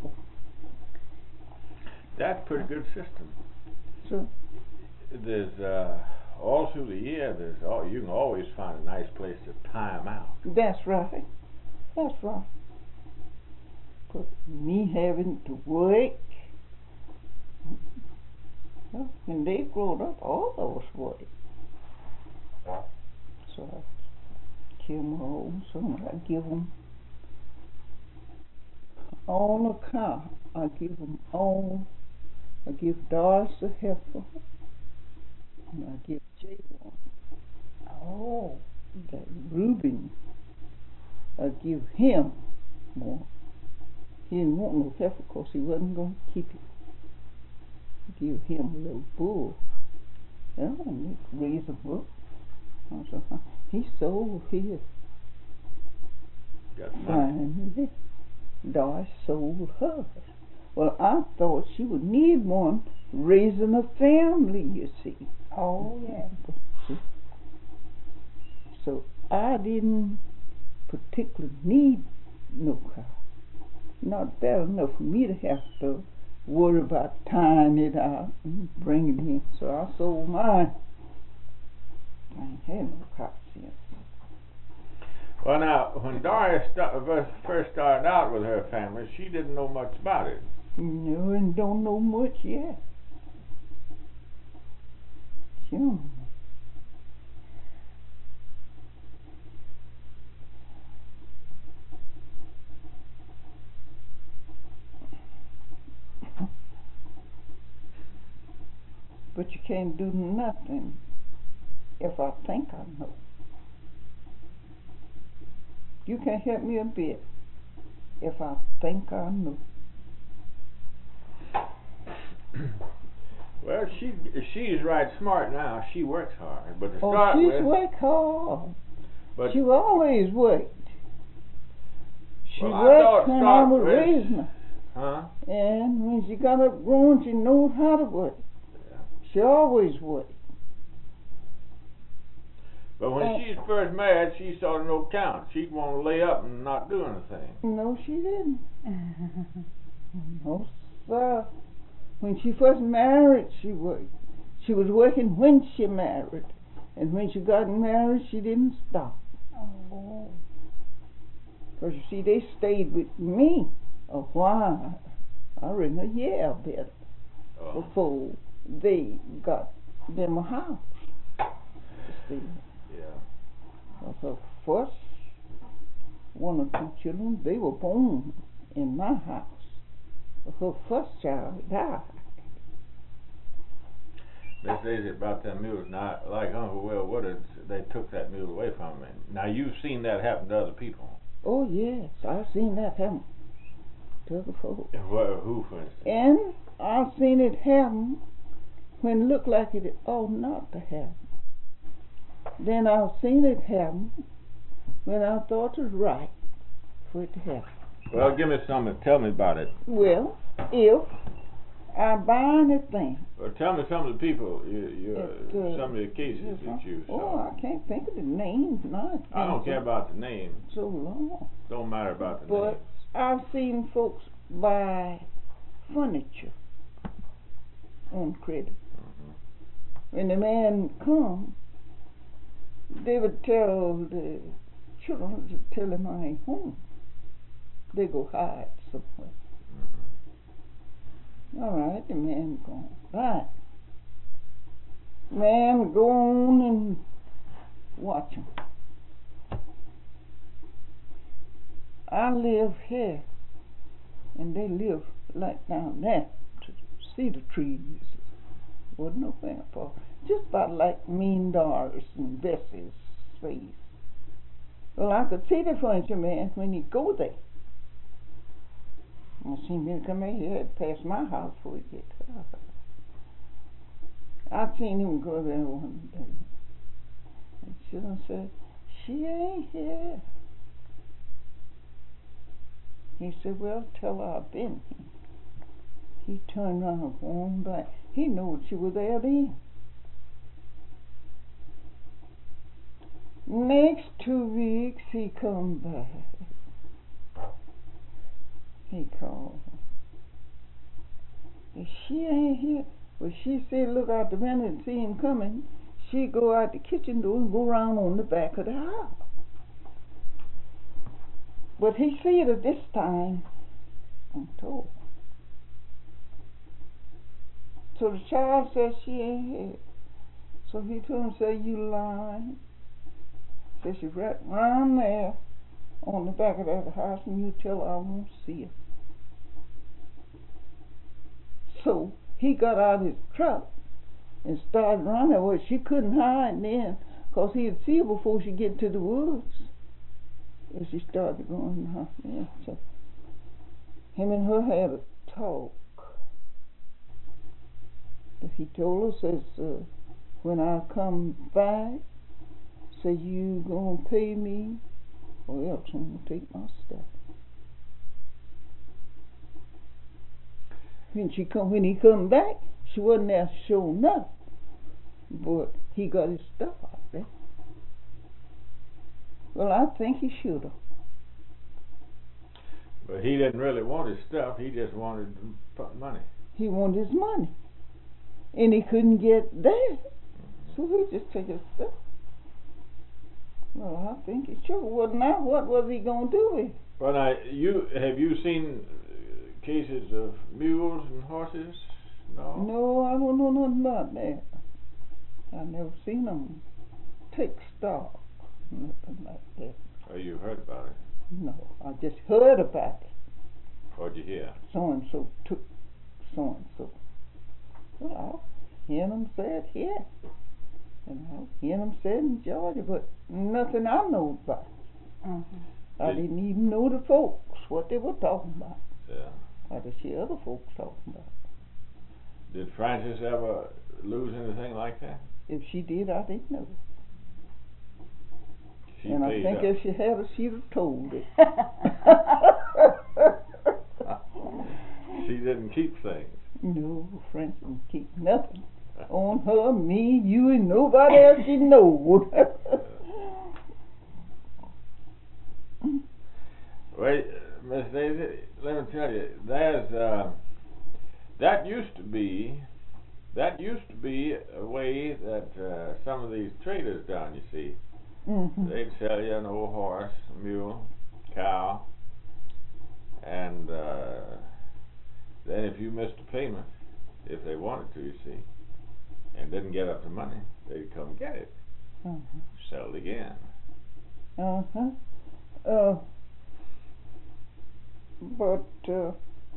that's a pretty good system. So There's uh, all through the year. There's all, you can always find a nice place to time out. that's right. That's right. But me having to work, well, when they growed up, all of us worked. So I kill my own son. I give them all a cow. I give them all. I give Doris a heifer. And I give Jay one. Oh. That Reuben, I give him more. He didn't want no heifer 'cause he wasn't going to keep it. Give him a little bull. Yeah, and they raise him up. I said, huh, he sold his. Got money. Finally, Doris sold hers. Well, I thought she would need one raising a family, you see. Oh yes. So I didn't particularly need no cow. Not bad enough for me to have to worry about tying it out and bringing it in. So I sold mine. I ain't had no cow since. Well, now, when Doris sta- first started out with her family, she didn't know much about it. No, and don't know much yet. Sure. But you can't do nothing if I think I know. You can't help me a bit if I think I know. Well, she she's right smart now. She works hard, but to Oh, start she's with, worked hard. but She always worked. She Well, I worked thought when I start was with- raising her. huh? And when she got up grown, she knew how to work. Yeah. She always worked. But when And- she's first married, she saw no count. She'd want to lay up and not do anything. No, she didn't. No, sir. When she first married, she worked. She was working when she married. And when she got married, she didn't stop. Oh. Because, you see, they stayed with me a while. I reckon a year better Oh. before they got them a house. You see, Yeah. of her first one or two children, they were born in my house. But her first child died. They say about them mules. Now, like Uncle Will Woodard, they took that mule away from him. Now, you've seen that happen to other people. Oh, yes, I've seen that happen to other folks. Who, who for instance? And I've seen it happen when it looked like it ought not to happen. Then I've seen it happen when I thought it was right for it to happen. Well, give me something. Tell me about it. Well, if I buy anything, Well, tell me some of the people, you, you, It, uh, some of the cases yes, that you oh, saw. I can't think of the names now. I don't care about the name. So long. Don't matter about the But name. I've seen folks buy furniture on credit. Mhm. When the man come, they would tell the children to tell him I ain't home. They go hide somewhere. Mhm. All right, the man gone. Right. Man, go on and watch him. I live here, and they live like down there to see the trees. Wasn't nowhere for just about like Mean Doris and Bessie's face. Well, I could see the furniture man when he go there. I seen him come in here past my house before he get to her. I seen him go there one day. And children said, she ain't here. He said, well, tell her I've been here. He turned around and walked back. He knowed she was there then. Next two weeks, he come back. He called. If she ain't here, well, she said, look out the window and see him coming. She go out the kitchen door and go around on the back of the house. But he see her this time and told. So the child said she ain't here. So he told him, say, you lying. Said she right round there on the back of that house, and you tell her I won't see her. So he got out his truck and started running. Well, she couldn't hide then, because he'd see her before she get to the woods. And she started going, huh? Yeah. So him and her had a talk. He told her, says, uh, when I come back, say you gonna pay me, or else I'm gonna take my stuff. When she come, when he come back, she wasn't there to show nothing, but he got his stuff out there. Well, I think he should have. But he didn't really want his stuff. He just wanted money. He wanted his money, and he couldn't get that, so he just took his stuff. Well, I think he should. Well, now what was he gonna do with it? Well, now, you have you seen uh, cases of mules and horses? No. No, I don't know nothing about that. I never seen them take stock, nothing like that. Oh, you heard about it. No, I just heard about it. What'd you hear? So and so took so and so. Well, I hear them say it here, and I hear them say it in Georgia, but nothing I know about. Mm-hmm. I Did- didn't even know the folks what they were talking about. Yeah. I just hear other folks talking about it. Did Frances ever lose anything like that? If she did, I didn't know. She and I paid think up. if she had, she'd have told it. She didn't keep things. No, Frances didn't keep nothing on her, me, you, and nobody else she knowed. Yeah. Well, Miss Daisy, let me tell you, there's uh, that used to be that used to be a way that uh, some of these traders done. You see, Mm-hmm. they'd sell you an old horse, a mule, cow, and uh, then if you missed a payment, if they wanted to, you see, and didn't get up the money, they'd come get it, Uh-huh. sell it again. Uh-huh. Uh, but, uh,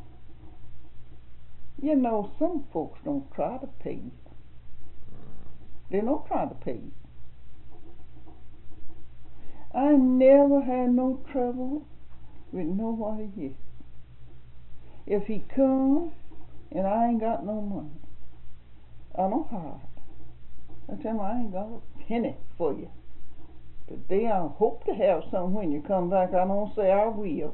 you know, some folks don't try to pay you. They don't try to pay you. I never had no trouble with nobody yet. If he come and I ain't got no money, I don't hide. I tell him I ain't got a penny for you. Today I hope to have some when you come back. I don't say I will.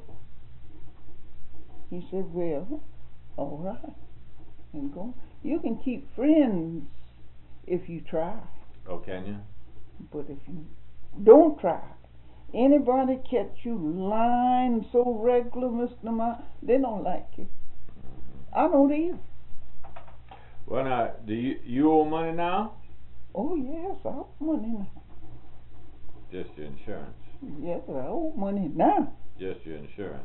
He said, well, all right. And go. You can keep friends if you try. Oh, can you? But if you don't try, anybody catch you lying so regular, Mister Ma, they don't like you. I don't either. Well, now, do you you owe money now? Oh, yes, I owe money now. Just your insurance. Yes, I owe money now. Just your insurance.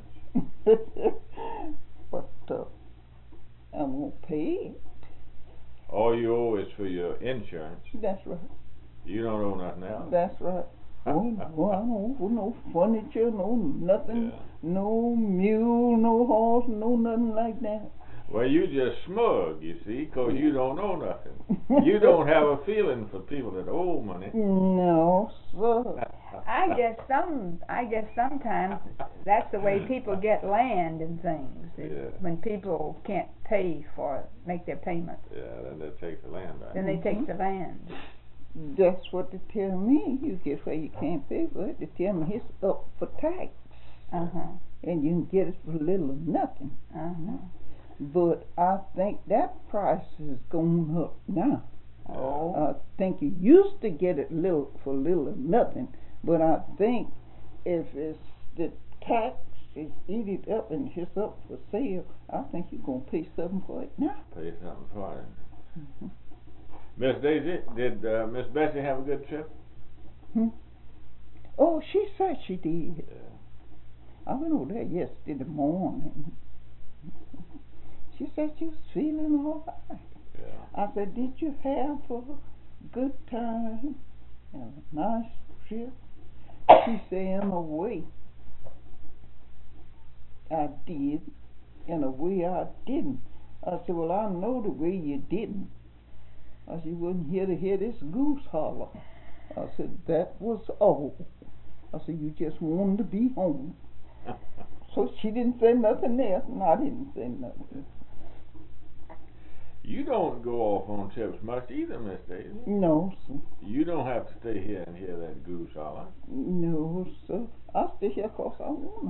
But uh, I won't pay it. All you owe is for your insurance. That's right. You don't owe nothing else. That's right. Oh, no, I don't owe no furniture, no nothing, Yeah. no mule, no horse, no nothing like that. Well, you just smug, you see, 'cause you don't owe nothing. You don't have a feeling for people that owe money. No, sir. I guess some, I guess sometimes that's the way people get land and things. is Yeah. When people can't pay for it, make their payments, Yeah, then they take the land back. then they take Mhm. the land. That's what they tell me. You get where you can't pay for it. They tell me it's up for tax, Uh huh. and you can get it for little or nothing. Uh huh. But I think that price is going up now. Oh. I think you used to get it little for little or nothing, but I think if it's the tax is eat it up and it's up for sale, I think you're gonna pay something for it now. Pay something for it. Mhm. Miss Daisy, did uh, Miss Bessie have a good trip? Hmm? Oh, she said she did. Yeah. I went over there yesterday morning. She said she was feeling all right. Yeah. I said, did you have a good time and a nice trip? She said, in a way, I did. In a way, I didn't. I said, well, I know the way you didn't. I said, you wasn't here to hear this goose holler. I said, that was all. I said, you just wanted to be home. So she didn't say nothing else, and I didn't say nothing. You don't go off on trips much either, Miss Daisy. No, sir. You don't have to stay here and hear that goose holler. No, sir. I stay here 'cause I wanna.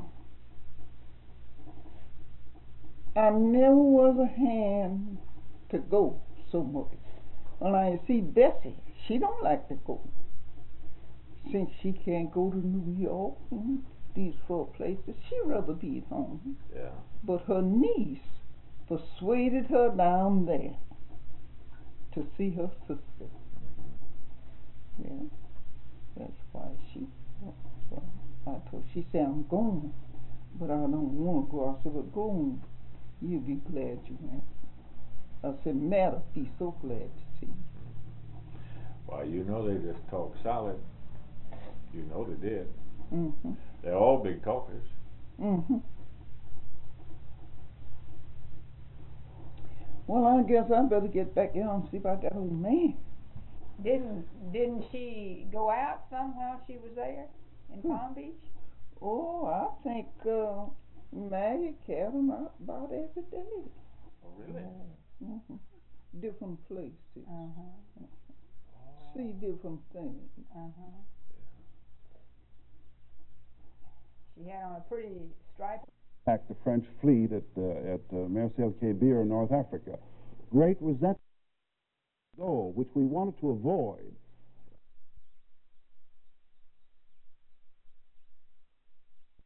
I never was a hand to go so much. When I see Bessie, she don't like to go. Since she can't go to New York and these four places, she'd rather be at home. Yeah. But her niece persuaded her down there to see her sister. Yeah, that's why she. So I told. She said, "I'm going, but I don't want to go." I said, "Well, go on. You'll be glad you went." I said, "Matter, be so glad to see you." Well, you know they just talk solid. You know they did. Mm-hmm. They're all big talkers. Mm-hmm. Well, I guess I better get back there and see about that old man. Didn't didn't she go out some while she was there in Hmm. Palm Beach? Oh, I think uh, Maggie carried him out about every day. Oh, really? Mm-hmm. Different places. Uh huh. See different things. Uh huh. She had on a pretty striped. Attacked the French fleet at uh, at uh, Marcel Kébir in North Africa. Great was that goal, which we wanted to avoid.